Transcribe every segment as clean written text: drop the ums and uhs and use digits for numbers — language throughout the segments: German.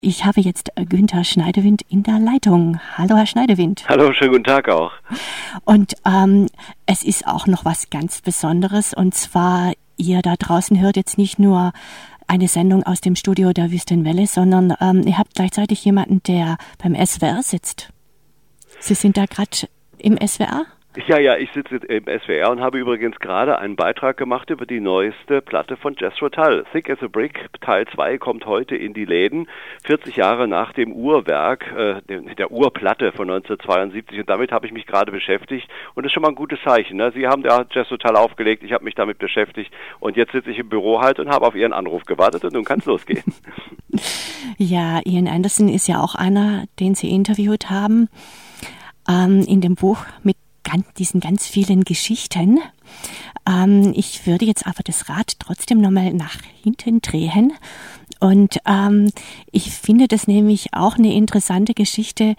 Ich habe jetzt Günther Schneidewind in der Leitung. Hallo, Herr Schneidewind. Hallo, schönen guten Tag auch. Und es ist auch noch was ganz Besonderes. Und zwar, ihr da draußen hört jetzt nicht nur eine Sendung aus dem Studio der Wüstenwelle, sondern ihr habt gleichzeitig jemanden, der beim SWR sitzt. Sie sind da gerade im SWR? Ja, ich sitze im SWR und habe übrigens gerade einen Beitrag gemacht über die neueste Platte von Jethro Tull. Thick as a Brick, Teil 2 kommt heute in die Läden, 40 Jahre nach dem Urwerk, der Urplatte von 1972, und damit habe ich mich gerade beschäftigt und das ist schon mal ein gutes Zeichen. Ne? Sie haben ja Jethro Tull aufgelegt, ich habe mich damit beschäftigt und jetzt sitze ich im Büro halt und habe auf Ihren Anruf gewartet und nun kann es losgehen. Ja, Ian Anderson ist ja auch einer, den Sie interviewt haben, in dem Buch mit diesen ganz vielen Geschichten. Ich würde jetzt aber das Rad trotzdem nochmal nach hinten drehen. Und ich finde das nämlich auch eine interessante Geschichte.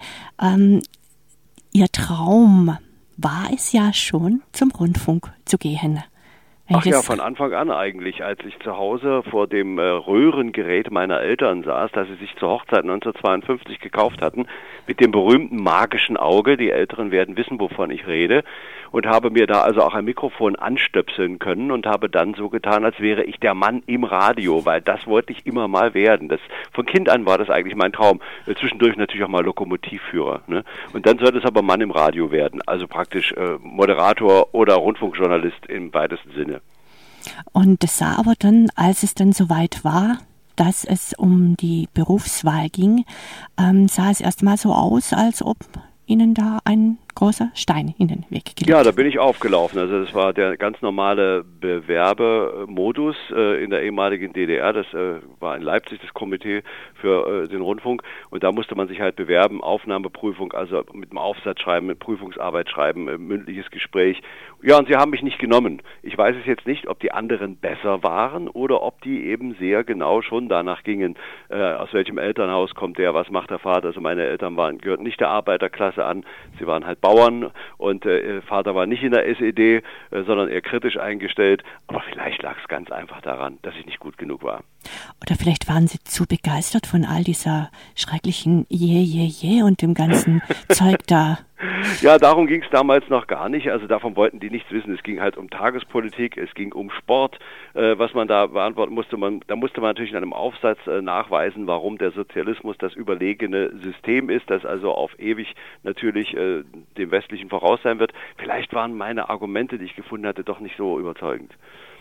Ihr Traum war es ja schon, zum Rundfunk zu gehen. Ach ja, von Anfang an eigentlich, als ich zu Hause vor dem Röhrengerät meiner Eltern saß, das sie sich zur Hochzeit 1952 gekauft hatten, mit dem berühmten magischen Auge, die Älteren werden wissen, wovon ich rede, und habe mir da also auch ein Mikrofon anstöpseln können und habe dann so getan, als wäre ich der Mann im Radio, weil das wollte ich immer mal werden. Von Kind an war das eigentlich mein Traum. Zwischendurch natürlich auch mal Lokomotivführer. Ne? Und dann sollte es aber Mann im Radio werden, also praktisch Moderator oder Rundfunkjournalist im weitesten Sinne. Und das sah aber dann, als es dann soweit war, dass es um die Berufswahl ging, sah es erstmal so aus, als ob Ihnen da ein großer Stein in den Weg gelegt. Ja, da bin ich aufgelaufen. Also das war der ganz normale Bewerbemodus in der ehemaligen DDR. Das war in Leipzig das Komitee für den Rundfunk. Und da musste man sich halt bewerben, Aufnahmeprüfung, also mit dem Aufsatz schreiben, mit Prüfungsarbeit schreiben, mündliches Gespräch. Ja, und sie haben mich nicht genommen. Ich weiß es jetzt nicht, ob die anderen besser waren oder ob die eben sehr genau schon danach gingen, aus welchem Elternhaus kommt der, was macht der Vater. Also meine Eltern gehörten nicht der Arbeiterklasse an. Sie waren halt Bauern und Vater war nicht in der SED, sondern eher kritisch eingestellt. Aber vielleicht lag es ganz einfach daran, dass ich nicht gut genug war. Oder vielleicht waren Sie zu begeistert von all dieser schrecklichen und dem ganzen Zeug da. Ja, darum ging es damals noch gar nicht. Also davon wollten die nichts wissen. Es ging halt um Tagespolitik, es ging um Sport, was man da beantworten musste. Da musste man natürlich in einem Aufsatz nachweisen, warum der Sozialismus das überlegene System ist, das also auf ewig natürlich dem Westlichen voraus sein wird. Vielleicht waren meine Argumente, die ich gefunden hatte, doch nicht so überzeugend.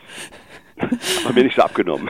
Haben mir nicht so abgenommen.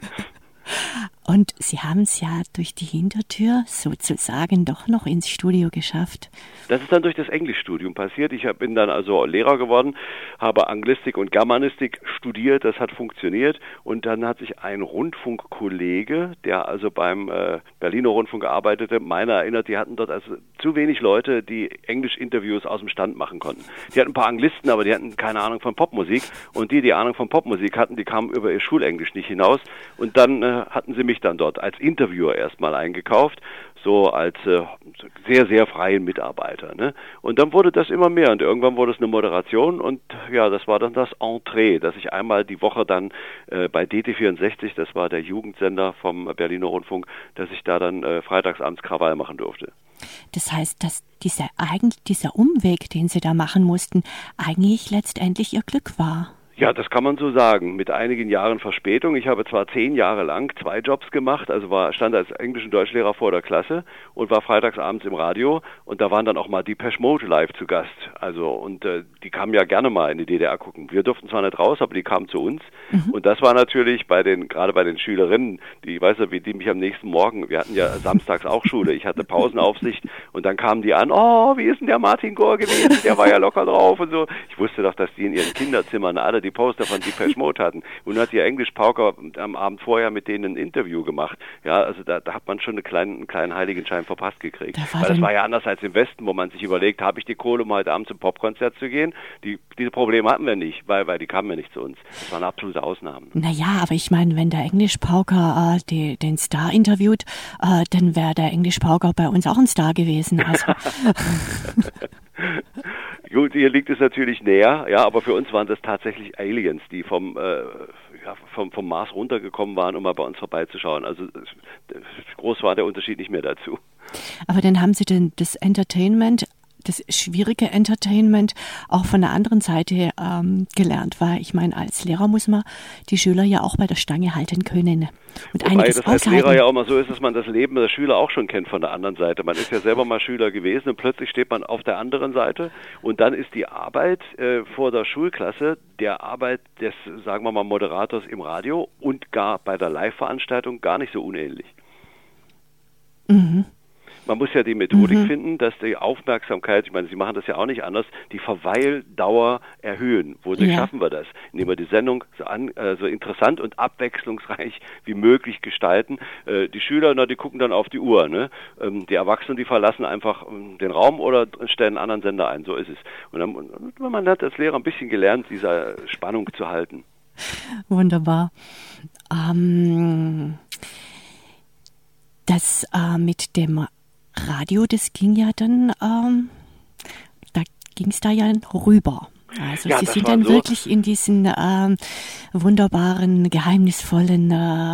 Und Sie haben es ja durch die Hintertür sozusagen doch noch ins Studio geschafft. Das ist dann durch das Englischstudium passiert. Ich bin dann also Lehrer geworden, habe Anglistik und Germanistik studiert, das hat funktioniert. Und dann hat sich ein Rundfunkkollege, der also beim Berliner Rundfunk arbeitete, meiner erinnert, die hatten dort also zu wenig Leute, die Englisch-Interviews aus dem Stand machen konnten. Die hatten ein paar Anglisten, aber die hatten keine Ahnung von Popmusik. Und die Ahnung von Popmusik hatten, die kamen über ihr Schulenglisch nicht hinaus. Und dann hatten sie mich dann dort als Interviewer erstmal eingekauft, so als sehr, sehr freien Mitarbeiter. Ne? Und dann wurde das immer mehr und irgendwann wurde es eine Moderation und ja, das war dann das Entree, dass ich einmal die Woche dann bei DT64, das war der Jugendsender vom Berliner Rundfunk, dass ich da dann freitagsabends Krawall machen durfte. Das heißt, dass dieser Umweg, den Sie da machen mussten, eigentlich letztendlich Ihr Glück war. Ja, das kann man so sagen, mit einigen Jahren Verspätung. Ich habe zwar 10 Jahre lang 2 Jobs gemacht, also stand als Englisch- und Deutschlehrer vor der Klasse und war freitagsabends im Radio und da waren dann auch mal Depeche Mode live zu Gast. Also und die kamen ja gerne mal in die DDR gucken. Wir durften zwar nicht raus, aber die kamen zu uns. Und das war natürlich gerade bei den Schülerinnen, die die mich am nächsten Morgen, wir hatten ja samstags auch Schule, ich hatte Pausenaufsicht und dann kamen die an, oh, wie ist denn der Martin Gore gewesen, der war ja locker drauf und so. Ich wusste doch, dass die in ihren Kinderzimmern alle die Poster von Depeche Mode hatten. Und hat ihr Englisch-Pauker am Abend vorher mit denen ein Interview gemacht. Ja, also da hat man schon einen kleinen Heiligenschein verpasst gekriegt. Das war ja anders als im Westen, wo man sich überlegt, habe ich die Kohle, um heute Abend zum Popkonzert zu gehen? Diese Probleme hatten wir nicht, weil die kamen ja nicht zu uns. Das waren absolute Ausnahmen. Naja, aber ich meine, wenn der Englisch-Pauker den Star interviewt, dann wäre der Englisch-Pauker bei uns auch ein Star gewesen. Also. Gut, hier liegt es natürlich näher, ja, aber für uns waren das tatsächlich Aliens, die vom vom Mars runtergekommen waren, um mal bei uns vorbeizuschauen. Also groß war der Unterschied nicht mehr dazu. Aber dann haben Sie denn das Entertainment, das schwierige Entertainment auch von der anderen Seite gelernt, weil ich meine, als Lehrer muss man die Schüler ja auch bei der Stange halten können und Wobei einiges das als aushalten. Lehrer ja auch mal so ist, dass man das Leben der Schüler auch schon kennt von der anderen Seite. Man ist ja selber mal Schüler gewesen und plötzlich steht man auf der anderen Seite und dann ist die Arbeit vor der Schulklasse der Arbeit des, sagen wir mal, Moderators im Radio und gar bei der Live-Veranstaltung gar nicht so unähnlich. Mhm. Man muss ja die Methodik finden, dass die Aufmerksamkeit, ich meine, Sie machen das ja auch nicht anders, die Verweildauer erhöhen. Wodurch schaffen wir das? Indem wir die Sendung so interessant und abwechslungsreich wie möglich gestalten. Die Schüler, die gucken dann auf die Uhr. Ne? Die Erwachsenen, die verlassen einfach den Raum oder stellen einen anderen Sender ein. So ist es. Und dann, man hat als Lehrer ein bisschen gelernt, dieser Spannung zu halten. Wunderbar. Das mit dem Radio, das ging ja dann, da ging es da ja rüber. Also Sie sind dann so wirklich in diesen wunderbaren, geheimnisvollen,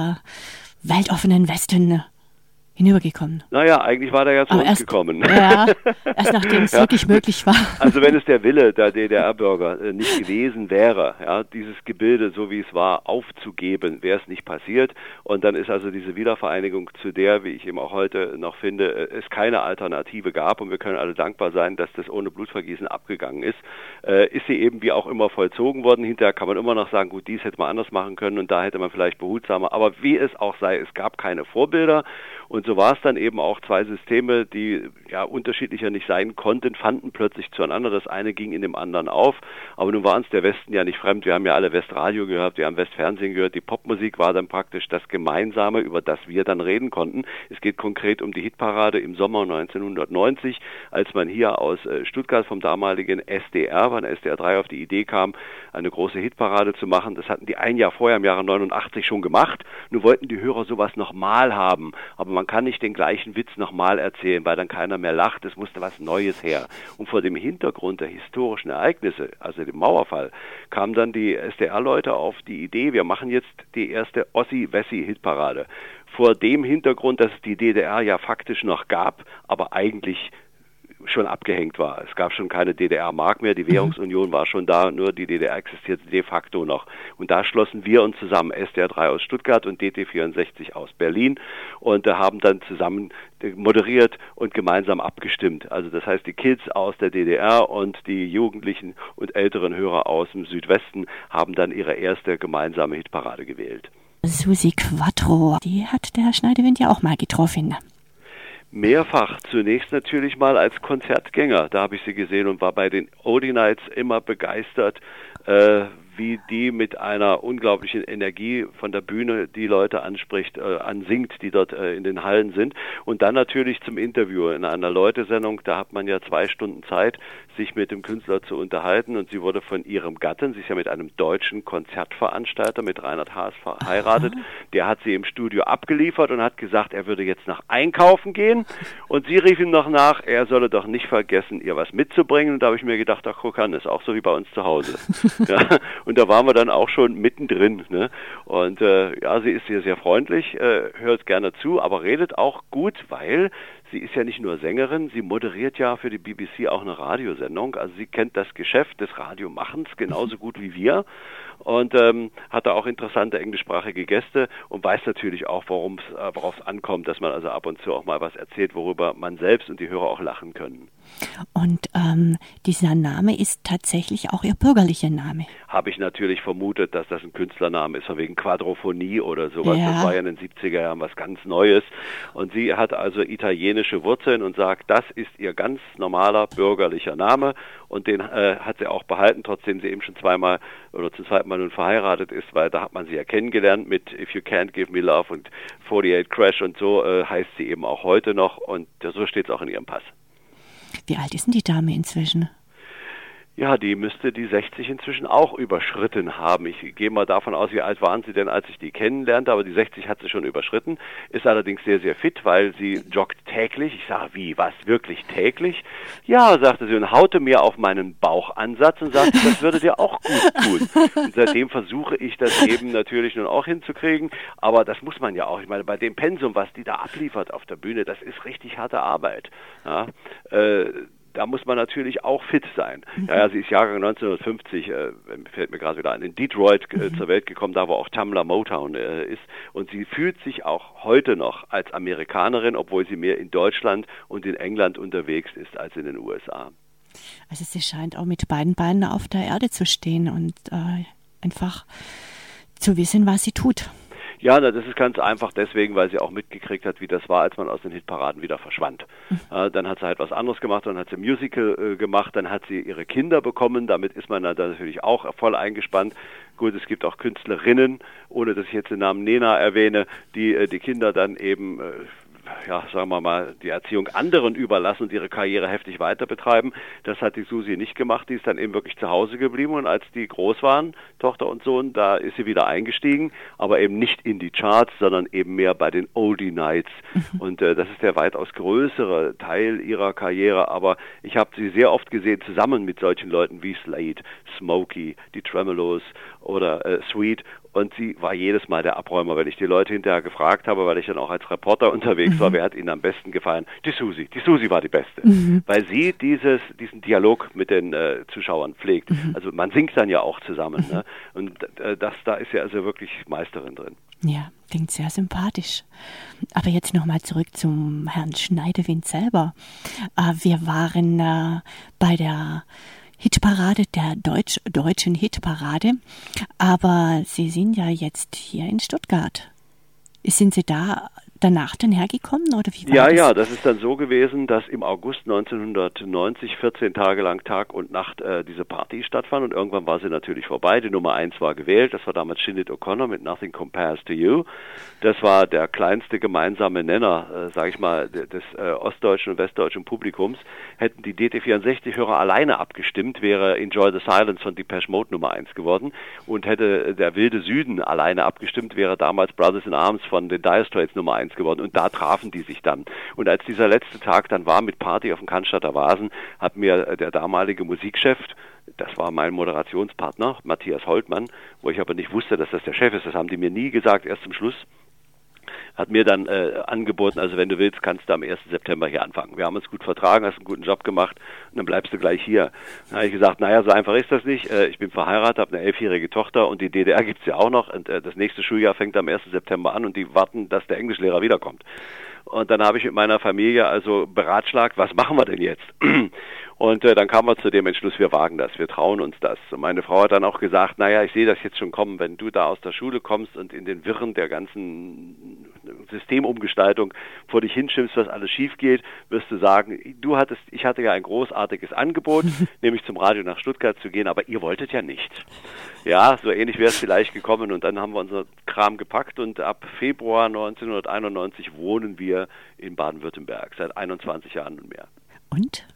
weltoffenen Westen hinübergekommen. Naja, eigentlich war der ja zu uns gekommen. Ja, erst nachdem es wirklich möglich war. Also wenn es der Wille der DDR-Bürger nicht gewesen wäre, dieses Gebilde, so wie es war, aufzugeben, wäre es nicht passiert. Und dann ist also diese Wiedervereinigung, zu der, wie ich eben auch heute noch finde, es keine Alternative gab und wir können alle dankbar sein, dass das ohne Blutvergießen abgegangen ist, ist sie eben wie auch immer vollzogen worden. Hinterher kann man immer noch sagen, gut, dies hätte man anders machen können und da hätte man vielleicht behutsamer, aber wie es auch sei, es gab keine Vorbilder. Und so war es dann eben auch, zwei Systeme, die ja unterschiedlicher nicht sein konnten, fanden plötzlich zueinander. Das eine ging in dem anderen auf. Aber nun war uns der Westen ja nicht fremd. Wir haben ja alle Westradio gehört, wir haben Westfernsehen gehört. Die Popmusik war dann praktisch das Gemeinsame, über das wir dann reden konnten. Es geht konkret um die Hitparade im Sommer 1990, als man hier aus Stuttgart vom damaligen SDR, von SDR 3 auf die Idee kam, eine große Hitparade zu machen. Das hatten die ein Jahr vorher, im Jahre 89 schon gemacht. Nun wollten die Hörer sowas nochmal haben. Aber man kann nicht den gleichen Witz nochmal erzählen, weil dann keiner mehr lacht. Es musste was Neues her. Und vor dem Hintergrund der historischen Ereignisse, also dem Mauerfall, kamen dann die SDR-Leute auf die Idee, wir machen jetzt die erste Ossi-Wessi-Hitparade. Vor dem Hintergrund, dass es die DDR ja faktisch noch gab, aber eigentlich schon abgehängt war. Es gab schon keine DDR-Mark mehr, die Währungsunion war schon da, nur die DDR existierte de facto noch. Und da schlossen wir uns zusammen, SDR 3 aus Stuttgart und DT64 aus Berlin und haben dann zusammen moderiert und gemeinsam abgestimmt. Also das heißt, die Kids aus der DDR und die Jugendlichen und älteren Hörer aus dem Südwesten haben dann ihre erste gemeinsame Hitparade gewählt. Susi Quattro, die hat der Herr Schneidewind ja auch mal getroffen. Mehrfach, zunächst natürlich mal als Konzertgänger, da habe ich sie gesehen und war bei den Oldie Nights immer begeistert, wie die mit einer unglaublichen Energie von der Bühne die Leute anspricht, ansingt, die dort in den Hallen sind. Und dann natürlich zum Interview in einer Leute-Sendung, da hat man ja 2 Stunden Zeit, sich mit dem Künstler zu unterhalten und sie wurde von ihrem Gatten, sie ist ja mit einem deutschen Konzertveranstalter, mit Reinhard Haas verheiratet, der hat sie im Studio abgeliefert und hat gesagt, er würde jetzt nach einkaufen gehen und sie rief ihm noch nach, er solle doch nicht vergessen, ihr was mitzubringen und da habe ich mir gedacht, ach guck an, ist auch so wie bei uns zu Hause. Ja, und da waren wir dann auch schon mittendrin. Ne? Und ja, sie ist sehr, sehr freundlich, hört gerne zu, aber redet auch gut, weil sie ist ja nicht nur Sängerin, sie moderiert ja für die BBC auch eine Radiosendung. Also sie kennt das Geschäft des Radiomachens genauso gut wie wir und hat da auch interessante englischsprachige Gäste und weiß natürlich auch, worauf es ankommt, dass man also ab und zu auch mal was erzählt, worüber man selbst und die Hörer auch lachen können. Und dieser Name ist tatsächlich auch ihr bürgerlicher Name. Habe ich natürlich vermutet, dass das ein Künstlername ist, von wegen Quadrophonie oder sowas. Ja. Das war ja in den 70er Jahren was ganz Neues. Und sie hat also italienische Wurzeln und sagt, das ist ihr ganz normaler bürgerlicher Name. Und den hat sie auch behalten, trotzdem sie eben schon zweimal oder zum zweiten Mal nun verheiratet ist, weil da hat man sie ja kennengelernt mit If You Can't Give Me Love und 48 Crash und so heißt sie eben auch heute noch. Und so steht es auch in ihrem Pass. Wie alt ist denn die Dame inzwischen? Ja, die müsste die 60 inzwischen auch überschritten haben. Ich gehe mal davon aus, wie alt waren sie denn, als ich die kennenlernte, aber die 60 hat sie schon überschritten, ist allerdings sehr, sehr fit, weil sie joggt täglich. Ich sage, wie, was, wirklich täglich? Ja, sagte sie und haute mir auf meinen Bauchansatz und sagte, das würde dir auch gut tun. Und seitdem versuche ich das eben natürlich nun auch hinzukriegen, aber das muss man ja auch. Ich meine, bei dem Pensum, was die da abliefert auf der Bühne, das ist richtig harte Arbeit. Ja, da muss man natürlich auch fit sein. Ja, sie ist Jahrgang 1950, fällt mir gerade wieder ein, in Detroit zur Welt gekommen, da wo auch Tamla Motown ist. Und sie fühlt sich auch heute noch als Amerikanerin, obwohl sie mehr in Deutschland und in England unterwegs ist als in den USA. Also sie scheint auch mit beiden Beinen auf der Erde zu stehen und einfach zu wissen, was sie tut. Ja, das ist ganz einfach deswegen, weil sie auch mitgekriegt hat, wie das war, als man aus den Hitparaden wieder verschwand. Dann hat sie halt was anderes gemacht, dann hat sie Musical gemacht, dann hat sie ihre Kinder bekommen, damit ist man dann natürlich auch voll eingespannt. Gut, es gibt auch Künstlerinnen, ohne dass ich jetzt den Namen Nena erwähne, die die Kinder dann eben ja, sagen wir mal, die Erziehung anderen überlassen und ihre Karriere heftig weiter betreiben. Das hat die Susi nicht gemacht. Die ist dann eben wirklich zu Hause geblieben und als die groß waren, Tochter und Sohn, da ist sie wieder eingestiegen, aber eben nicht in die Charts, sondern eben mehr bei den Oldie Nights. Und das ist der weitaus größere Teil ihrer Karriere, aber ich habe sie sehr oft gesehen, zusammen mit solchen Leuten wie Slade, Smokey, die Tremolos oder Sweet. Und sie war jedes Mal der Abräumer, wenn ich die Leute hinterher gefragt habe, weil ich dann auch als Reporter unterwegs war, wer hat ihnen am besten gefallen? Die Susi war die Beste, weil sie diesen Dialog mit den Zuschauern pflegt. Also man singt dann ja auch zusammen, ne? Und da ist sie also wirklich Meisterin drin. Ja, klingt sehr sympathisch. Aber jetzt nochmal zurück zum Herrn Schneidewind selber. Wir waren bei der Hitparade, der deutschen Hitparade, aber Sie sind ja jetzt hier in Stuttgart. Sind Sie da danach dann hergekommen oder wie war das? Ja, das ist dann so gewesen, dass im August 1990 14 Tage lang Tag und Nacht diese Party stattfand und irgendwann war sie natürlich vorbei. Die Nummer 1 war gewählt, das war damals Sinead O'Connor mit Nothing Compares to You. Das war der kleinste gemeinsame Nenner, sage ich mal, des ostdeutschen und westdeutschen Publikums. Hätten die DT64-Hörer alleine abgestimmt, wäre Enjoy the Silence von Depeche Mode Nummer 1 geworden und hätte der wilde Süden alleine abgestimmt, wäre damals Brothers in Arms von den Dire Straits Nummer 1 geworden und da trafen die sich dann. Und als dieser letzte Tag dann war mit Party auf dem Cannstatter Vasen, hat mir der damalige Musikchef, das war mein Moderationspartner, Matthias Holtmann, wo ich aber nicht wusste, dass das der Chef ist, das haben die mir nie gesagt, erst zum Schluss, hat mir dann angeboten, also wenn du willst, kannst du am 1. September hier anfangen. Wir haben uns gut vertragen, hast einen guten Job gemacht und dann bleibst du gleich hier. Dann habe ich gesagt, naja, so einfach ist das nicht. Ich bin verheiratet, habe eine 11-jährige Tochter und die DDR gibt's ja auch noch und das nächste Schuljahr fängt am 1. September an und die warten, dass der Englischlehrer wiederkommt. Und dann habe ich mit meiner Familie also beratschlagt, was machen wir denn jetzt? Und dann kamen wir zu dem Entschluss, wir wagen das, wir trauen uns das. Und meine Frau hat dann auch gesagt, naja, ich sehe das jetzt schon kommen, wenn du da aus der Schule kommst und in den Wirren der ganzen Systemumgestaltung vor dich hinschimpfst, was alles schief geht, wirst du sagen, ich hatte ja ein großartiges Angebot, nämlich zum Radio nach Stuttgart zu gehen, aber ihr wolltet ja nicht. Ja, so ähnlich wäre es vielleicht gekommen und dann haben wir unser Kram gepackt und ab Februar 1991 wohnen wir in Baden-Württemberg, seit 21 Jahren nunmehr. Und?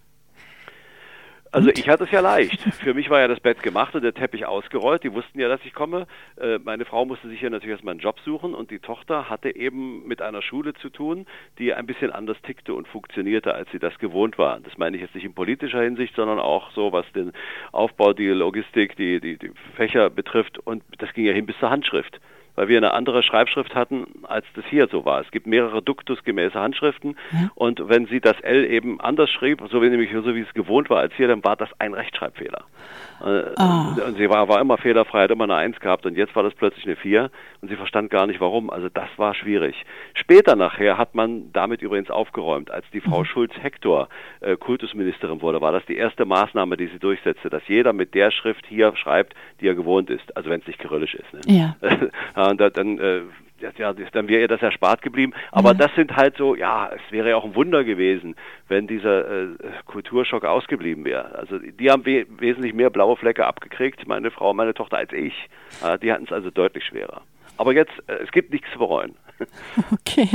Also ich hatte es ja leicht. Für mich war ja das Bett gemacht und der Teppich ausgerollt. Die wussten ja, dass ich komme. Meine Frau musste sich ja natürlich erstmal einen Job suchen und die Tochter hatte eben mit einer Schule zu tun, die ein bisschen anders tickte und funktionierte, als sie das gewohnt war. Das meine ich jetzt nicht in politischer Hinsicht, sondern auch so, was den Aufbau, die Logistik, die Fächer betrifft. Und das ging ja hin bis zur Handschrift, weil wir eine andere Schreibschrift hatten, als das hier so war. Es gibt mehrere duktusgemäße Handschriften und wenn sie das L eben anders schrieb, so wie es gewohnt war als hier, dann war das ein Rechtschreibfehler. Und sie war immer fehlerfrei, hat immer eine 1 gehabt und jetzt war das plötzlich eine 4 und sie verstand gar nicht warum. Also das war schwierig. Später nachher hat man damit übrigens aufgeräumt. Als die Frau Schulz-Hector Kultusministerin wurde, war das die erste Maßnahme, die sie durchsetzte, dass jeder mit der Schrift hier schreibt, die er gewohnt ist. Also wenn es nicht kyrillisch ist. Ne? Ja. Und dann wäre ihr das erspart geblieben. Aber das sind halt so, ja, es wäre ja auch ein Wunder gewesen, wenn dieser Kulturschock ausgeblieben wäre. Also die haben wesentlich mehr blaue Flecke abgekriegt, meine Frau, meine Tochter, als ich. Die hatten es also deutlich schwerer. Aber jetzt, es gibt nichts zu bereuen. Okay.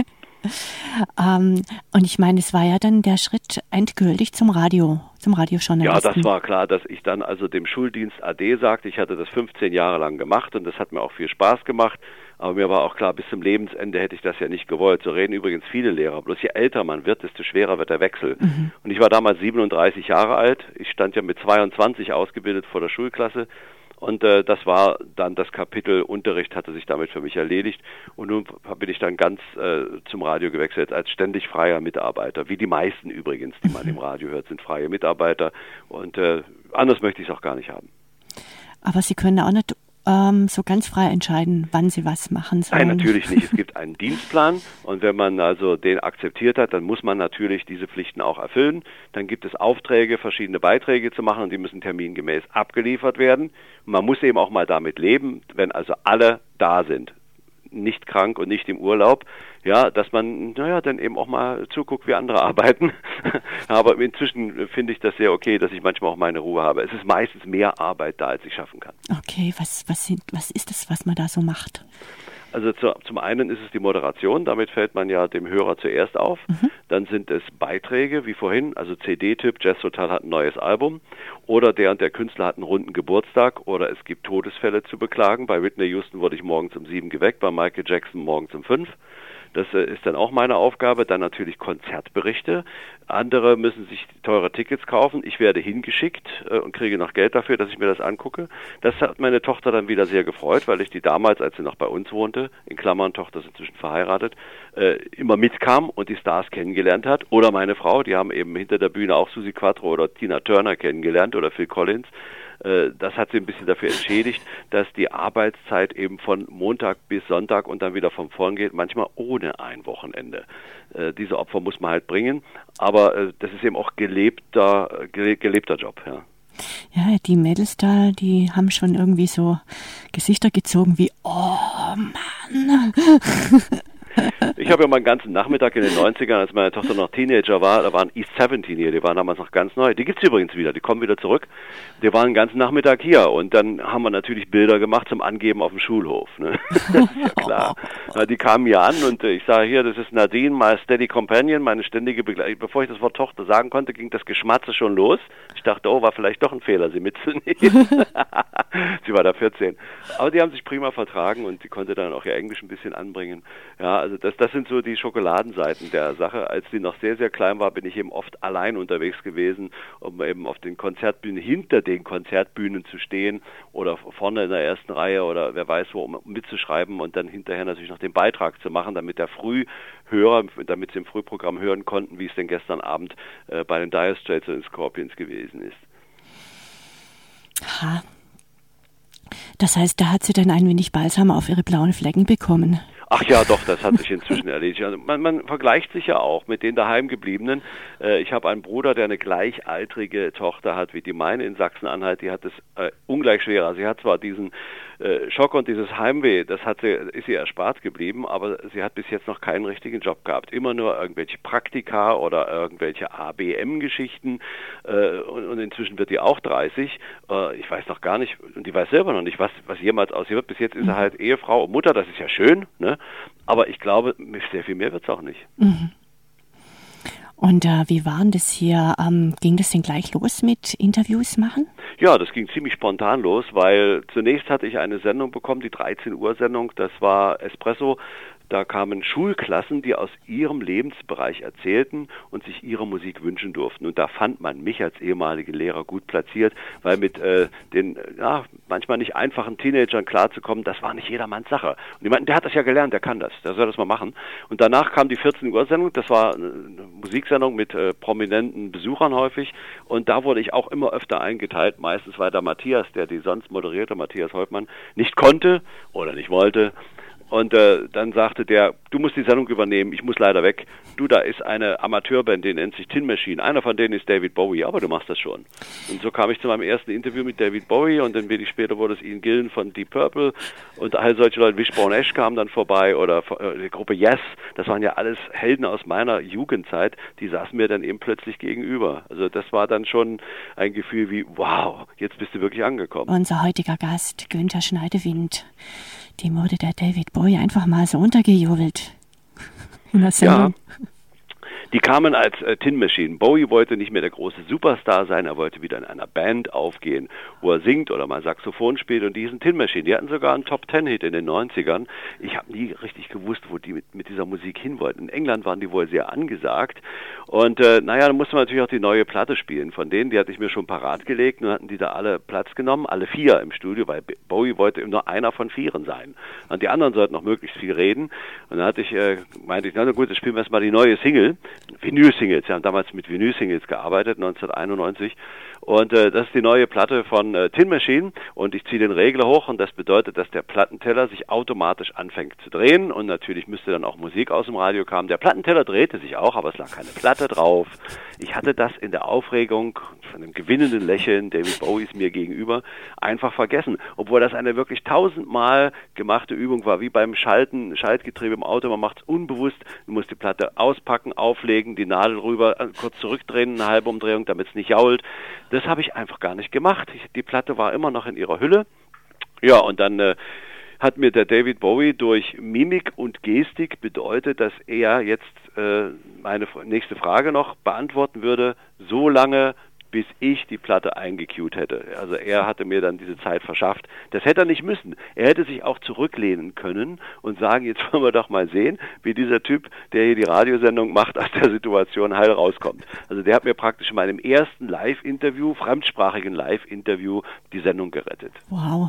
Und ich meine, es war ja dann der Schritt endgültig zum Radiojournalisten. Ja, das war klar, dass ich dann also dem Schuldienst Ade sagte. Ich hatte das 15 Jahre lang gemacht und das hat mir auch viel Spaß gemacht. Aber mir war auch klar, bis zum Lebensende hätte ich das ja nicht gewollt. So reden übrigens viele Lehrer. Bloß je älter man wird, desto schwerer wird der Wechsel. Und ich war damals 37 Jahre alt. Ich stand ja mit 22 ausgebildet vor der Schulklasse. Und das war dann das Kapitel Unterricht, hatte sich damit für mich erledigt. Und nun bin ich dann ganz zum Radio gewechselt als ständig freier Mitarbeiter. Wie die meisten übrigens, die man im Radio hört, sind freie Mitarbeiter. Und anders möchte ich es auch gar nicht haben. Aber Sie können auch nicht so ganz frei entscheiden, wann Sie was machen sollen. Nein, natürlich nicht. Es gibt einen Dienstplan und wenn man also den akzeptiert hat, dann muss man natürlich diese Pflichten auch erfüllen. Dann gibt es Aufträge, verschiedene Beiträge zu machen und die müssen termingemäß abgeliefert werden. Und man muss eben auch mal damit leben, wenn also alle da sind, nicht krank und nicht im Urlaub, ja, dass man, dann eben auch mal zuguckt, wie andere arbeiten. Aber inzwischen finde ich das sehr okay, dass ich manchmal auch meine Ruhe habe. Es ist meistens mehr Arbeit da, als ich schaffen kann. Okay, was ist das, was man da so macht? Also zum einen ist es die Moderation, damit fällt man ja dem Hörer zuerst auf. Dann sind es Beiträge, wie vorhin, also CD-Tipp, Jazz Total hat ein neues Album oder der und der Künstler hat einen runden Geburtstag oder es gibt Todesfälle zu beklagen. Bei Whitney Houston wurde ich morgens um 7 geweckt, bei Michael Jackson morgens um 5. Das ist dann auch meine Aufgabe. Dann natürlich Konzertberichte. Andere müssen sich teure Tickets kaufen. Ich werde hingeschickt und kriege noch Geld dafür, dass ich mir das angucke. Das hat meine Tochter dann wieder sehr gefreut, weil ich die damals, als sie noch bei uns wohnte, in Klammern, Tochter ist inzwischen verheiratet, immer mitkam und die Stars kennengelernt hat. Oder meine Frau, die haben eben hinter der Bühne auch Suzi Quatro oder Tina Turner kennengelernt oder Phil Collins. Das hat sie ein bisschen dafür entschädigt, dass die Arbeitszeit eben von Montag bis Sonntag und dann wieder von vorn geht, manchmal ohne ein Wochenende. Diese Opfer muss man halt bringen, aber das ist eben auch gelebter Job, ja. Ja, die Mädels da, die haben schon irgendwie so Gesichter gezogen wie, oh Mann. Ich habe ja mal einen ganzen Nachmittag in den 90ern, als meine Tochter noch Teenager war, da waren East 17 hier, die waren damals noch ganz neu. Die gibt's übrigens wieder, die kommen wieder zurück. Die waren einen ganzen Nachmittag hier und dann haben wir natürlich Bilder gemacht zum Angeben auf dem Schulhof. Ne? Das ist ja klar. Die kamen hier an und ich sage hier, das ist Nadine, my steady companion, meine ständige Begleitung. Bevor ich das Wort Tochter sagen konnte, ging das Geschmatze schon los. Ich dachte, war vielleicht doch ein Fehler, sie mitzunehmen. Sie war da 14. Aber die haben sich prima vertragen und die konnte dann auch ihr Englisch ein bisschen anbringen. Ja, also das sind so die Schokoladenseiten der Sache. Als sie noch sehr, sehr klein war, bin ich eben oft allein unterwegs gewesen, um eben auf den Konzertbühnen, hinter den Konzertbühnen zu stehen oder vorne in der ersten Reihe oder wer weiß wo, um mitzuschreiben und dann hinterher natürlich noch den Beitrag zu machen, damit der Frühhörer, damit sie im Frühprogramm hören konnten, wie es denn gestern Abend bei den Dire Straits und den Scorpions gewesen ist. Ha. Das heißt, da hat sie dann ein wenig Balsam auf ihre blauen Flecken bekommen. Ach ja, doch, das hat sich inzwischen erledigt. Also man vergleicht sich ja auch mit den daheimgebliebenen. Ich habe einen Bruder, der eine gleichaltrige Tochter hat wie die meine in Sachsen-Anhalt. Die hat es ungleich schwerer. Sie hat zwar diesen Schock und dieses Heimweh, ist ihr erspart geblieben, aber sie hat bis jetzt noch keinen richtigen Job gehabt. Immer nur irgendwelche Praktika oder irgendwelche ABM-Geschichten und inzwischen wird die auch 30. Ich weiß noch gar nicht, und die weiß selber noch nicht, was jemals aus ihr wird. Bis jetzt ist sie halt Ehefrau und Mutter, das ist ja schön, ne? Aber ich glaube, sehr viel mehr wird es auch nicht. Mhm. Und wie war denn das hier? Ging das denn gleich los mit Interviews machen? Ja, das ging ziemlich spontan los, weil zunächst hatte ich eine Sendung bekommen, die 13 Uhr Sendung, das war Espresso. Da kamen Schulklassen, die aus ihrem Lebensbereich erzählten und sich ihre Musik wünschen durften. Und da fand man mich als ehemaligen Lehrer gut platziert, weil mit den manchmal nicht einfachen Teenagern klarzukommen, das war nicht jedermanns Sache. Und die meinten, der hat das ja gelernt, der kann das, der soll das mal machen. Und danach kam die 14 Uhr Sendung, das war eine Musiksendung mit prominenten Besuchern häufig. Und da wurde ich auch immer öfter eingeteilt, meistens weil der Matthias, der die sonst moderierte, Matthias Holtmann, nicht konnte oder nicht wollte. Und dann sagte der, du musst die Sendung übernehmen, ich muss leider weg. Du, da ist eine Amateurband, die nennt sich Tin Machine. Einer von denen ist David Bowie, aber du machst das schon. Und so kam ich zu meinem ersten Interview mit David Bowie und dann wenig später wurde es Ian Gillan von Deep Purple und all solche Leute, Wishbone Ash kamen dann vorbei oder die Gruppe Yes. Das waren ja alles Helden aus meiner Jugendzeit, die saßen mir dann eben plötzlich gegenüber. Also das war dann schon ein Gefühl wie, wow, jetzt bist du wirklich angekommen. Unser heutiger Gast, Günther Schneidewind. Dem wurde der David Bowie einfach mal so untergejubelt. in der Sendung. Ja. Die kamen als Tin Machine. Bowie wollte nicht mehr der große Superstar sein, er wollte wieder in einer Band aufgehen, wo er singt oder mal Saxophon spielt, und die hießen Tin Machine. Die hatten sogar einen Top-10-Hit in den 90ern. Ich habe nie richtig gewusst, wo die mit dieser Musik hin wollten. In England waren die wohl sehr angesagt, und dann musste man natürlich auch die neue Platte spielen. Von denen, die hatte ich mir schon parat gelegt, und hatten die da alle Platz genommen, alle 4 im Studio, weil Bowie wollte nur einer von 4 sein. Und die anderen sollten noch möglichst viel reden. Und dann meinte ich, na gut, jetzt spielen wir erstmal die neue Single. Vinyl-Singles. Wir haben damals mit Vinyl-Singles gearbeitet, 1991. Und das ist die neue Platte von Tin Machine. Und ich ziehe den Regler hoch, und das bedeutet, dass der Plattenteller sich automatisch anfängt zu drehen. Und natürlich müsste dann auch Musik aus dem Radio kommen. Der Plattenteller drehte sich auch, aber es lag keine Platte drauf. Ich hatte das in der Aufregung von dem gewinnenden Lächeln David Bowies mir gegenüber einfach vergessen. Obwohl das eine wirklich 1000-mal gemachte Übung war, wie beim Schaltgetriebe im Auto. Man macht es unbewusst. Du musst die Platte auspacken, auflegen, die Nadel rüber, kurz zurückdrehen, eine halbe Umdrehung, damit es nicht jault. Das habe ich einfach gar nicht gemacht. Die Platte war immer noch in ihrer Hülle. Ja, und dann hat mir der David Bowie durch Mimik und Gestik bedeutet, dass er jetzt meine nächste Frage noch beantworten würde, so lange, bis ich die Platte eingecued hätte. Also er hatte mir dann diese Zeit verschafft. Das hätte er nicht müssen. Er hätte sich auch zurücklehnen können und sagen, jetzt wollen wir doch mal sehen, wie dieser Typ, der hier die Radiosendung macht, aus der Situation heil rauskommt. Also der hat mir praktisch in meinem ersten Live-Interview, fremdsprachigen Live-Interview, die Sendung gerettet. Wow.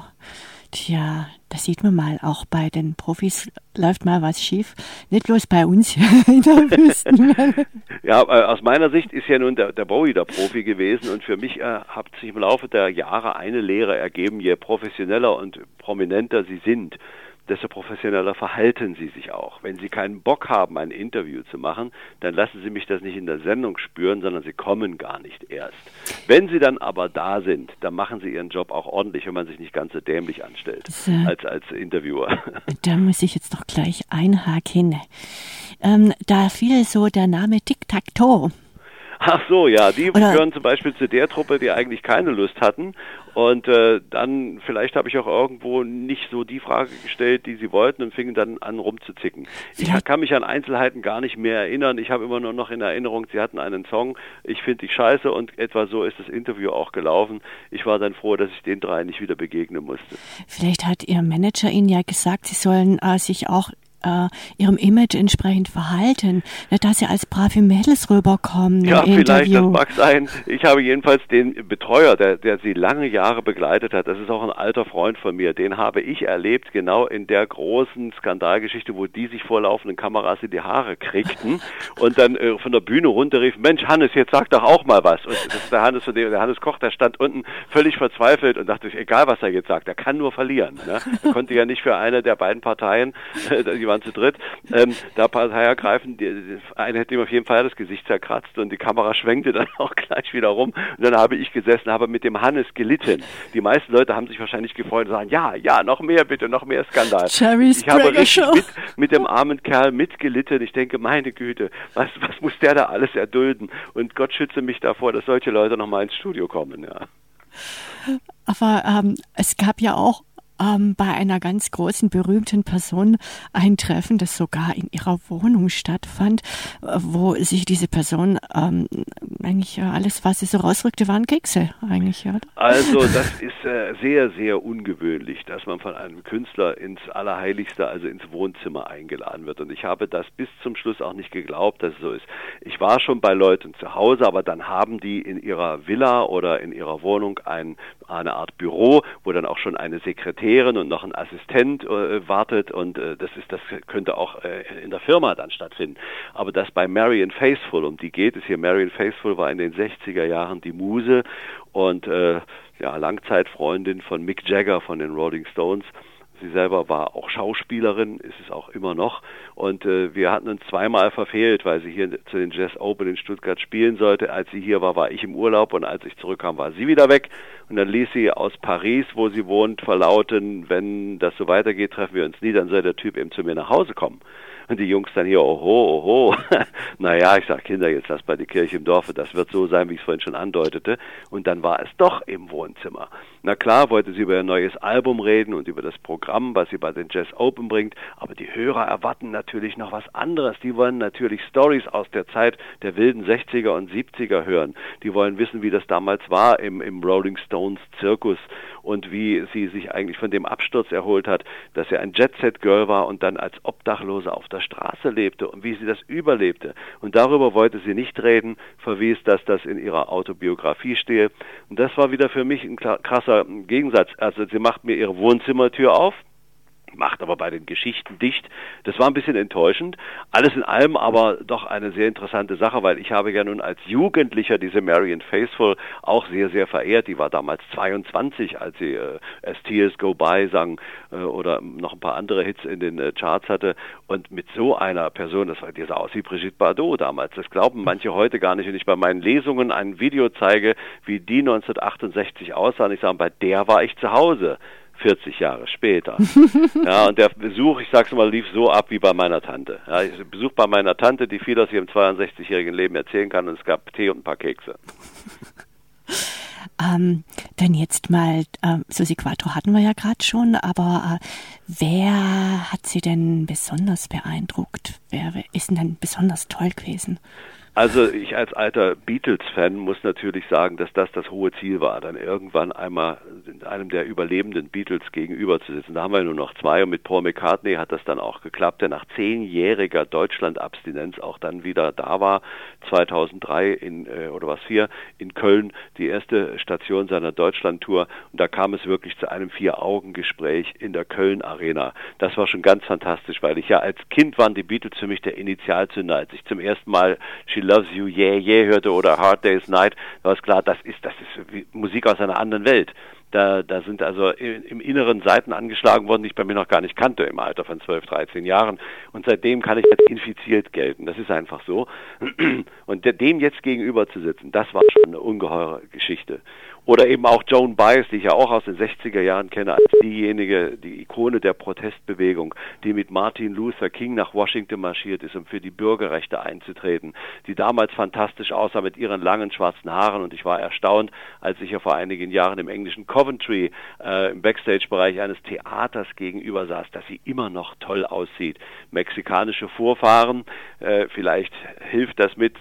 Tja, da sieht man mal, auch bei den Profis läuft mal was schief. Nicht bloß bei uns in der Wüste. Ja, aus meiner Sicht ist ja nun der Bowie der Profi gewesen, und für mich hat sich im Laufe der Jahre eine Lehre ergeben: je professioneller und prominenter Sie sind, desto professioneller verhalten Sie sich auch. Wenn Sie keinen Bock haben, ein Interview zu machen, dann lassen Sie mich das nicht in der Sendung spüren, sondern Sie kommen gar nicht erst. Wenn Sie dann aber da sind, dann machen Sie Ihren Job auch ordentlich, wenn man sich nicht ganz so dämlich anstellt als Interviewer. Da muss ich jetzt doch gleich einhaken. Da fiel so der Name Tic-Tac-Toe. Ach so, ja, die gehören zum Beispiel zu der Truppe, die eigentlich keine Lust hatten, und dann, vielleicht habe ich auch irgendwo nicht so die Frage gestellt, die sie wollten, und fingen dann an rumzuzicken. Ich kann mich an Einzelheiten gar nicht mehr erinnern. Ich habe immer nur noch in Erinnerung, sie hatten einen Song, ich finde dich scheiße, und etwa so ist das Interview auch gelaufen. Ich war dann froh, dass ich den 3 nicht wieder begegnen musste. Vielleicht hat Ihr Manager Ihnen ja gesagt, Sie sollen sich auch ihrem Image entsprechend verhalten, nicht, dass sie als brave Mädels rüberkommen. Ja, vielleicht, das mag sein. Ich habe jedenfalls den Betreuer, der sie lange Jahre begleitet hat, das ist auch ein alter Freund von mir, den habe ich erlebt, genau in der großen Skandalgeschichte, wo die sich vor laufenden Kameras in die Haare kriegten und dann von der Bühne runterriefen, Mensch Hannes, jetzt sag doch auch mal was. Und das ist der Hannes Koch, der stand unten völlig verzweifelt und dachte, egal was er jetzt sagt, er kann nur verlieren. Ne? Er konnte ja nicht für eine der beiden Parteien, die waren zu dritt, da Partei ergreifen, eine hätte ihm auf jeden Fall das Gesicht zerkratzt und die Kamera schwenkte dann auch gleich wieder rum und dann habe ich gesessen, habe mit dem Hannes gelitten. Die meisten Leute haben sich wahrscheinlich gefreut und sagen, ja, noch mehr bitte, noch mehr Skandal. Ich habe richtig mit dem armen Kerl mitgelitten. Ich denke, meine Güte, was muss der da alles erdulden? Und Gott schütze mich davor, dass solche Leute noch mal ins Studio kommen. Ja. Aber es gab ja auch bei einer ganz großen, berühmten Person ein Treffen, das sogar in ihrer Wohnung stattfand, wo sich diese Person eigentlich alles, was sie so rausrückte, waren Kekse eigentlich, ja? Also das ist sehr, sehr ungewöhnlich, dass man von einem Künstler ins Allerheiligste, also ins Wohnzimmer eingeladen wird. Und ich habe das bis zum Schluss auch nicht geglaubt, dass es so ist. Ich war schon bei Leuten zu Hause, aber dann haben die in ihrer Villa oder in ihrer Wohnung eine Art Büro, wo dann auch schon eine Sekretärin und noch ein Assistent wartet und das könnte auch in der Firma dann stattfinden. Aber das bei Marianne Faithfull, um die geht es hier. Marianne Faithfull war in den 60er Jahren die Muse und Langzeitfreundin von Mick Jagger von den Rolling Stones. Sie selber war auch Schauspielerin, ist es auch immer noch. Und wir hatten uns zweimal verfehlt, weil sie hier zu den Jazz Open in Stuttgart spielen sollte. Als sie hier war ich im Urlaub und als ich zurückkam, war sie wieder weg. Und dann ließ sie aus Paris, wo sie wohnt, verlauten, wenn das so weitergeht, treffen wir uns nie, dann soll der Typ eben zu mir nach Hause kommen. Und die Jungs dann hier, oho, oho. Naja, ich sag, Kinder, jetzt lasst mal die Kirche im Dorfe, das wird so sein, wie ich es vorhin schon andeutete. Und dann war es doch im Wohnzimmer. Na klar, wollte sie über ihr neues Album reden und über das Programm, was sie bei den Jazz Open bringt, aber die Hörer erwarten natürlich noch was anderes. Die wollen natürlich Stories aus der Zeit der wilden 60er und 70er hören. Die wollen wissen, wie das damals war im Rolling Stones Zirkus und wie sie sich eigentlich von dem Absturz erholt hat, dass sie ein Jet-Set-Girl war und dann als Obdachlose auf der Straße lebte und wie sie das überlebte. Und darüber wollte sie nicht reden, verwies, dass das in ihrer Autobiografie stehe. Und das war wieder für mich ein krasser Gegensatz. Also sie macht mir ihre Wohnzimmertür auf, macht aber bei den Geschichten dicht. Das war ein bisschen enttäuschend. Alles in allem aber doch eine sehr interessante Sache, weil ich habe ja nun als Jugendlicher diese Marianne Faithfull auch sehr, sehr verehrt. Die war damals 22, als sie As Tears Go By sang oder noch ein paar andere Hits in den Charts hatte. Und mit so einer Person, die sah aus wie Brigitte Bardot damals. Das glauben manche heute gar nicht. Wenn ich bei meinen Lesungen ein Video zeige, wie die 1968 aussah, und ich sage, bei der war ich zu Hause. 40 Jahre später. Ja, und der Besuch, ich sag's mal, lief so ab wie bei meiner Tante. Ja, ich Besuch bei meiner Tante, die viel aus ihrem 62-jährigen Leben erzählen kann, und es gab Tee und ein paar Kekse. Dann jetzt mal, Suzi Quatro hatten wir ja gerade schon, aber wer hat Sie denn besonders beeindruckt? Wer ist denn dann besonders toll gewesen? Also ich als alter Beatles-Fan muss natürlich sagen, dass das hohe Ziel war, dann irgendwann einmal einem der überlebenden Beatles gegenüber zu sitzen. Da haben wir nur noch zwei, und mit Paul McCartney hat das dann auch geklappt, der nach 10-jähriger Deutschland-Abstinenz auch dann wieder da war, 2003 in Köln, die erste Station seiner Deutschland-Tour, und da kam es wirklich zu einem 4-Augen-Gespräch in der Köln-Arena. Das war schon ganz fantastisch, weil ich ja als Kind waren die Beatles für mich der Initialzünder, als ich zum ersten Mal She Loves You, Yeah, Yeah hörte oder Hard Day's Night, da war es klar, das ist Musik aus einer anderen Welt. Da sind also im Inneren Seiten angeschlagen worden, die ich bei mir noch gar nicht kannte im Alter von 12, 13 Jahren. Und seitdem kann ich als infiziert gelten. Das ist einfach so. Und dem jetzt gegenüber zu sitzen, das war schon eine ungeheure Geschichte. Oder eben auch Joan Baez, die ich ja auch aus den 60er Jahren kenne, als diejenige, die Ikone der Protestbewegung, die mit Martin Luther King nach Washington marschiert ist, um für die Bürgerrechte einzutreten, die damals fantastisch aussah mit ihren langen schwarzen Haaren. Und ich war erstaunt, als ich ja vor einigen Jahren im englischen Coventry im Backstage-Bereich eines Theaters gegenüber saß, dass sie immer noch toll aussieht. Mexikanische Vorfahren, vielleicht hilft das mit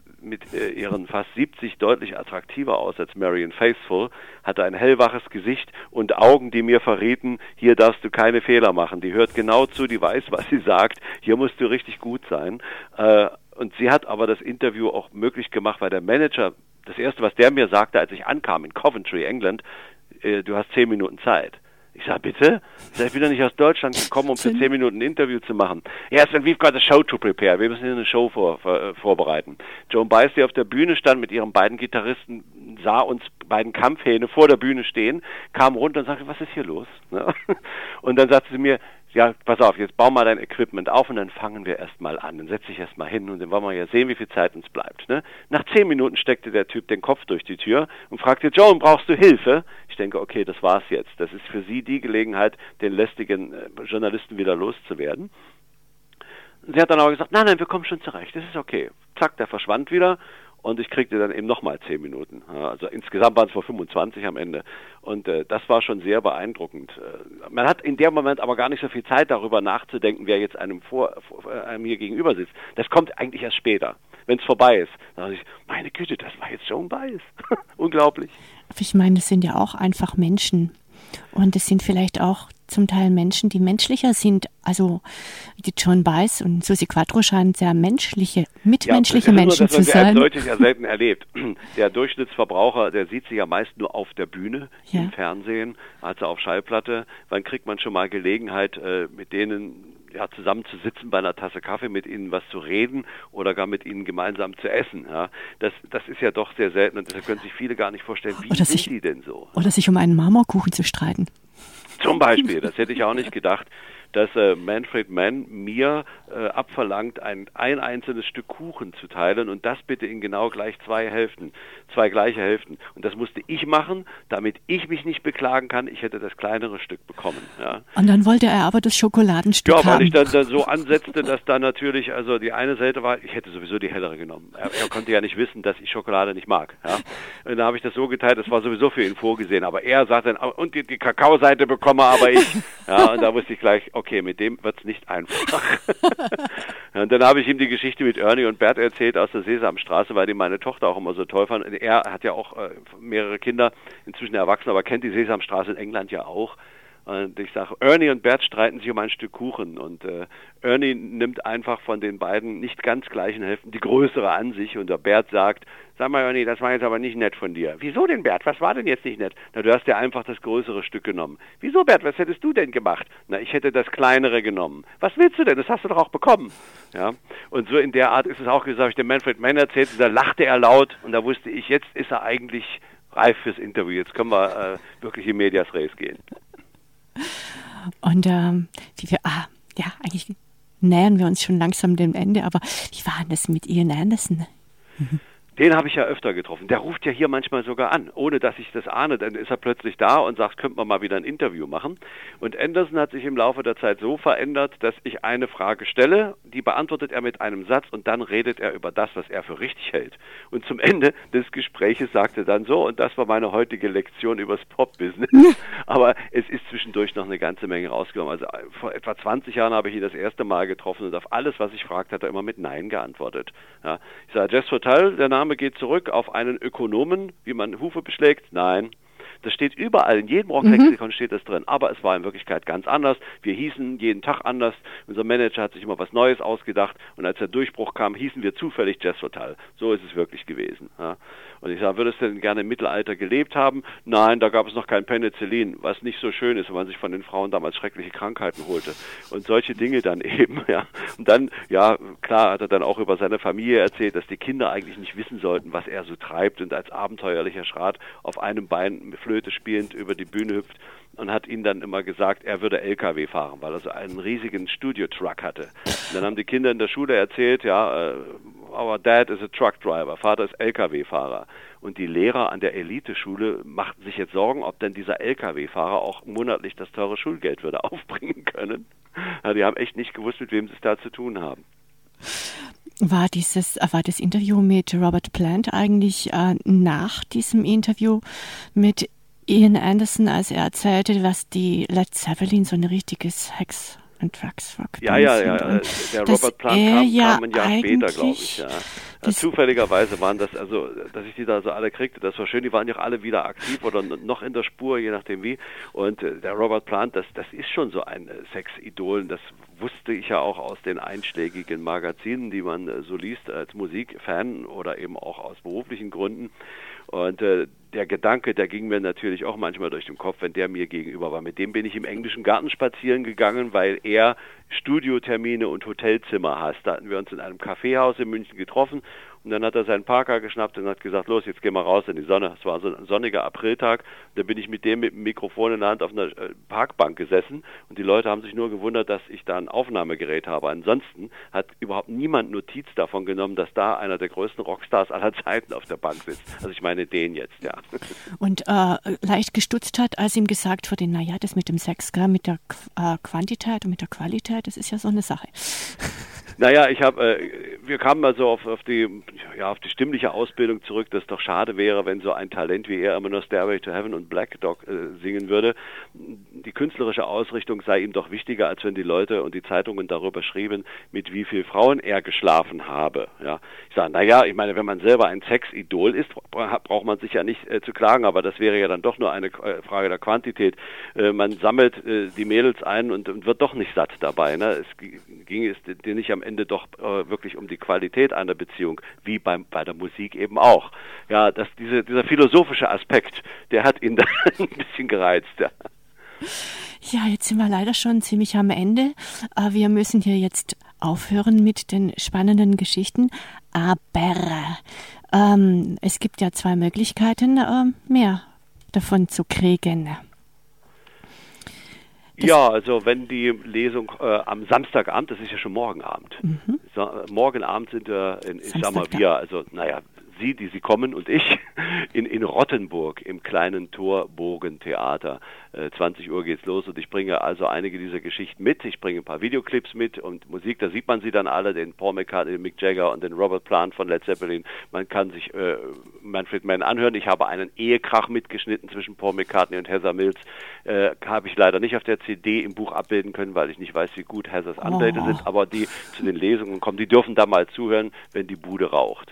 ihren fast 70 deutlich attraktiver aus als Marianne Faithfull, hatte ein hellwaches Gesicht und Augen, die mir verrieten, hier darfst du keine Fehler machen. Die hört genau zu, die weiß, was sie sagt, hier musst du richtig gut sein. Und sie hat aber das Interview auch möglich gemacht, weil der Manager, das Erste, was der mir sagte, als ich ankam in Coventry, England, du hast 10 Minuten Zeit. Ich sag, bitte? Ich bin doch nicht aus Deutschland gekommen, um für 10 Minuten ein Interview zu machen. Yes, and we've got a show to prepare. Wir müssen hier eine Show vorbereiten. Joan Baez, die auf der Bühne stand mit ihren beiden Gitarristen, sah uns beiden Kampfhähne vor der Bühne stehen, kam runter und sagte, was ist hier los? Und dann sagte sie mir, ja, pass auf, jetzt bau mal dein Equipment auf und dann fangen wir erstmal an. Dann setze ich erstmal hin und dann wollen wir ja sehen, wie viel Zeit uns bleibt. Ne? Nach 10 Minuten steckte der Typ den Kopf durch die Tür und fragte, Joan, brauchst du Hilfe? Ich denke, okay, das war's jetzt. Das ist für sie die Gelegenheit, den lästigen Journalisten wieder loszuwerden. Sie hat dann aber gesagt, nein, wir kommen schon zurecht, das ist okay. Zack, der verschwand wieder. Und ich kriegte dann eben nochmal 10 Minuten. Also insgesamt waren es wohl 25 am Ende. Und das war schon sehr beeindruckend. Man hat in dem Moment aber gar nicht so viel Zeit, darüber nachzudenken, wer jetzt einem hier gegenüber sitzt. Das kommt eigentlich erst später, wenn es vorbei ist. Da dachte ich, meine Güte, das war jetzt Joan Baez. Unglaublich. Ich meine, das sind ja auch einfach Menschen. Und es sind vielleicht auch zum Teil Menschen, die menschlicher sind. Also die Joan Baez und Suzi Quatro scheinen sehr mitmenschliche Menschen zu sein. Das ist ja selten erlebt. Der Durchschnittsverbraucher, der sieht sie ja meist nur auf der Bühne, im Fernsehen, also auf Schallplatte. Wann kriegt man schon mal Gelegenheit, mit denen zusammen zu sitzen, bei einer Tasse Kaffee, mit ihnen was zu reden oder gar mit ihnen gemeinsam zu essen. Ja, das ist ja doch sehr selten und deshalb können sich viele gar nicht vorstellen, wie sind die denn so? Oder sich um einen Marmorkuchen zu streiten. Zum Beispiel, das hätte ich auch nicht gedacht. dass Manfred Mann mir abverlangt, ein einzelnes Stück Kuchen zu teilen und das bitte in genau gleich zwei gleiche Hälften. Und das musste ich machen, damit ich mich nicht beklagen kann, ich hätte das kleinere Stück bekommen. Ja. Und dann wollte er aber das Schokoladenstück haben. Ja, weil ich dann so ansetzte, dass da natürlich, also die eine Seite war, ich hätte sowieso die hellere genommen. Er konnte ja nicht wissen, dass ich Schokolade nicht mag. Ja. Und da habe ich das so geteilt, das war sowieso für ihn vorgesehen. Aber er sagt dann, und die Kakaoseite bekomme aber ich. Ja, und da wusste ich gleich, okay, mit dem wird's nicht einfach. Und dann habe ich ihm die Geschichte mit Ernie und Bert erzählt aus der Sesamstraße, weil die meine Tochter auch immer so toll fand. Und er hat ja auch mehrere Kinder, inzwischen erwachsen, aber kennt die Sesamstraße in England ja auch. Und ich sage, Ernie und Bert streiten sich um ein Stück Kuchen und Ernie nimmt einfach von den beiden nicht ganz gleichen Hälften die größere an sich und der Bert sagt, sag mal Ernie, das war jetzt aber nicht nett von dir. Wieso denn Bert, was war denn jetzt nicht nett? Na, du hast ja einfach das größere Stück genommen. Wieso Bert, was hättest du denn gemacht? Na, ich hätte das kleinere genommen. Was willst du denn, das hast du doch auch bekommen. Ja, und so in der Art ist es auch gesagt, ich dem Manfred Mann erzählt, da lachte er laut und da wusste ich, jetzt ist er eigentlich reif fürs Interview, jetzt können wir wirklich in medias res gehen. Und eigentlich nähern wir uns schon langsam dem Ende, aber wie war das mit Ian Anderson? Den habe ich ja öfter getroffen. Der ruft ja hier manchmal sogar an, ohne dass ich das ahne. Dann ist er plötzlich da und sagt, könnten wir mal wieder ein Interview machen. Und Anderson hat sich im Laufe der Zeit so verändert, dass ich eine Frage stelle, die beantwortet er mit einem Satz und dann redet er über das, was er für richtig hält. Und zum Ende des Gespräches sagte er dann so, und das war meine heutige Lektion übers Pop-Business. Aber es ist zwischendurch noch eine ganze Menge rausgekommen. Also vor etwa 20 Jahren habe ich ihn das erste Mal getroffen und auf alles, was ich fragte, hat er immer mit Nein geantwortet. Ja. Ich sage, Jess Total, der Name geht zurück auf einen Ökonomen, wie man Hufe beschlägt. Nein. Das steht überall, in jedem Rocklexikon steht das drin. Aber es war in Wirklichkeit ganz anders. Wir hießen jeden Tag anders. Unser Manager hat sich immer was Neues ausgedacht. Und als der Durchbruch kam, hießen wir zufällig Jazz Total. So ist es wirklich gewesen. Ja. Und ich sage, würdest du denn gerne im Mittelalter gelebt haben? Nein, da gab es noch kein Penicillin, was nicht so schön ist, wenn man sich von den Frauen damals schreckliche Krankheiten holte. Und solche Dinge dann eben, ja. Und dann, ja, klar, hat er dann auch über seine Familie erzählt, dass die Kinder eigentlich nicht wissen sollten, was er so treibt und als abenteuerlicher Schrat auf einem Bein Flöte spielend über die Bühne hüpft und hat ihnen dann immer gesagt, er würde LKW fahren, weil er so einen riesigen Studio-Truck hatte. Und dann haben die Kinder in der Schule erzählt, ja, our dad is a truck driver, Vater ist LKW-Fahrer. Und die Lehrer an der Eliteschule machten sich jetzt Sorgen, ob denn dieser LKW-Fahrer auch monatlich das teure Schulgeld würde aufbringen können. Ja, die haben echt nicht gewusst, mit wem sie es da zu tun haben. War das Interview mit Robert Plant eigentlich nach diesem Interview mit Ian Anderson, als er erzählte, was die Led Zeppelin so ein richtiges Hex and Trucks Rock Ja. Der Robert Plant kam ein Jahr später, glaube ich. Ja. Zufälligerweise waren das, also, dass ich die da so alle kriegte, das war schön. Die waren ja alle wieder aktiv oder noch in der Spur, je nachdem wie. Und der Robert Plant, das ist schon so ein Sexidol. Das wusste ich ja auch aus den einschlägigen Magazinen, die man so liest als Musikfan oder eben auch aus beruflichen Gründen. Und der Gedanke, der ging mir natürlich auch manchmal durch den Kopf, wenn der mir gegenüber war. Mit dem bin ich im englischen Garten spazieren gegangen, weil er Studiotermine und Hotelzimmer hasst. Da hatten wir uns in einem Kaffeehaus in München getroffen und dann hat er seinen Parker geschnappt und hat gesagt, los, jetzt gehen wir raus in die Sonne. Es war so ein sonniger Apriltag. Da bin ich mit dem Mikrofon in der Hand auf einer Parkbank gesessen und die Leute haben sich nur gewundert, dass ich da ein Aufnahmegerät habe. Ansonsten hat überhaupt niemand Notiz davon genommen, dass da einer der größten Rockstars aller Zeiten auf der Bank sitzt. Also ich meine den jetzt, ja. Und leicht gestutzt hat, als ihm gesagt wurde, naja, das mit dem Sex, mit der Quantität und mit der Qualität, das ist ja so eine Sache. Naja, wir kamen also auf die stimmliche Ausbildung zurück, dass es doch schade wäre, wenn so ein Talent wie er immer nur Stairway to Heaven und Black Dog singen würde. Die künstlerische Ausrichtung sei ihm doch wichtiger, als wenn die Leute und die Zeitungen darüber schrieben, mit wie vielen Frauen er geschlafen habe. Ja, ich sage, naja, ich meine, wenn man selber ein Sexidol ist, braucht man sich ja nicht zu klagen, aber das wäre ja dann doch nur eine Frage der Quantität. Man sammelt die Mädels ein und wird doch nicht satt dabei. Ne? Es ging es dir nicht am Ende doch wirklich um die Qualität einer Beziehung, wie bei der Musik eben auch. Ja, dieser philosophische Aspekt, der hat ihn dann ein bisschen gereizt. Ja. Ja, jetzt sind wir leider schon ziemlich am Ende. Wir müssen hier jetzt aufhören mit den spannenden Geschichten. Aber es gibt ja zwei Möglichkeiten, mehr davon zu kriegen. Ja, also wenn die Lesung am Samstagabend, das ist ja schon morgen Abend. Morgen Abend sind wir Sie, die Sie kommen und ich in Rottenburg im kleinen Torbogentheater. 20 Uhr geht's los und ich bringe also einige dieser Geschichten mit. Ich bringe ein paar Videoclips mit und Musik, da sieht man sie dann alle, den Paul McCartney, den Mick Jagger und den Robert Plant von Led Zeppelin. Man kann sich Manfred Mann anhören. Ich habe einen Ehekrach mitgeschnitten zwischen Paul McCartney und Heather Mills. Habe ich leider nicht auf der CD im Buch abbilden können, weil ich nicht weiß, wie gut Heathers Anwälte sind, aber die zu den Lesungen kommen, die dürfen da mal zuhören, wenn die Bude raucht.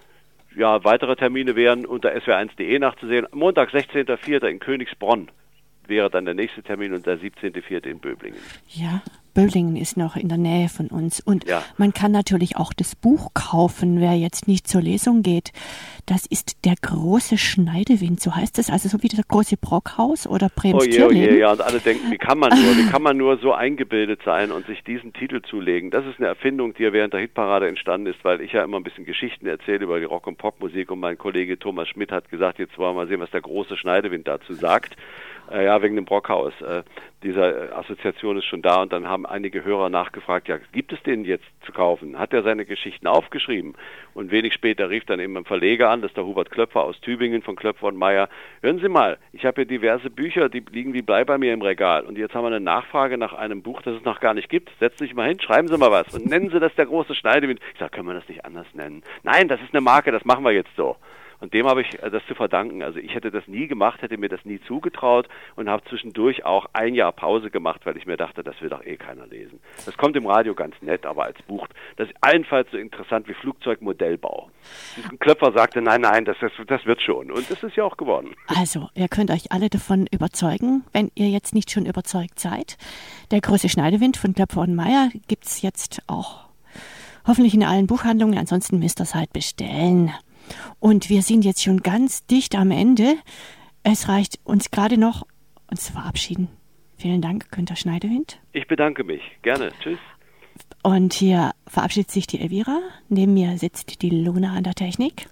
Ja, weitere Termine wären unter swr1.de nachzusehen. Montag, 16.04. in Königsbronn wäre dann der nächste Termin und der 17.04. in Böblingen. Ja, Böblingen ist noch in der Nähe von uns. Und man kann natürlich auch das Buch kaufen, wer jetzt nicht zur Lesung geht. Das ist Der große Schneidewind, so heißt es. Also so wie das große Brockhaus oder Brems Tierleben. Ja, und alle denken, wie kann man nur so eingebildet sein und sich diesen Titel zulegen? Das ist eine Erfindung, die ja während der Hitparade entstanden ist, weil ich ja immer ein bisschen Geschichten erzähle über die Rock- und Popmusik und mein Kollege Thomas Schmidt hat gesagt, jetzt wollen wir mal sehen, was der große Schneidewind dazu sagt. Wegen dem Brockhaus. Diese Assoziation ist schon da und dann haben einige Hörer nachgefragt, ja, gibt es den jetzt zu kaufen? Hat er seine Geschichten aufgeschrieben? Und wenig später rief dann eben ein Verleger an, das ist der Hubert Klöpfer aus Tübingen von Klöpfer und Meyer. Hören Sie mal, ich habe hier diverse Bücher, die liegen wie Blei bei mir im Regal und jetzt haben wir eine Nachfrage nach einem Buch, das es noch gar nicht gibt. Setzen Sie sich mal hin, schreiben Sie mal was und nennen Sie das der große Schneidewind. Ich sage, können wir das nicht anders nennen? Nein, das ist eine Marke, das machen wir jetzt so. Und dem habe ich das zu verdanken. Also ich hätte das nie gemacht, hätte mir das nie zugetraut und habe zwischendurch auch ein Jahr Pause gemacht, weil ich mir dachte, das will doch eh keiner lesen. Das kommt im Radio ganz nett, aber als Buch, das ist allenfalls so interessant wie Flugzeugmodellbau. Ein Klöpfer sagte, nein, das wird schon. Und das ist ja auch geworden. Also, ihr könnt euch alle davon überzeugen, wenn ihr jetzt nicht schon überzeugt seid. Der große Schneidewind von Klöpfer und Meyer gibt's jetzt auch hoffentlich in allen Buchhandlungen. Ansonsten müsst ihr es halt bestellen. Und wir sind jetzt schon ganz dicht am Ende. Es reicht uns gerade noch, uns zu verabschieden. Vielen Dank, Günther Schneidewind. Ich bedanke mich. Gerne. Tschüss. Und hier verabschiedet sich die Elvira. Neben mir sitzt die Luna an der Technik.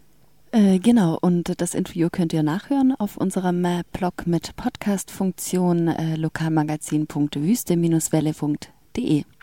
Genau, und das Interview könnt ihr nachhören auf unserem Blog mit Podcast-Funktion lokalmagazin.wüste-welle.de.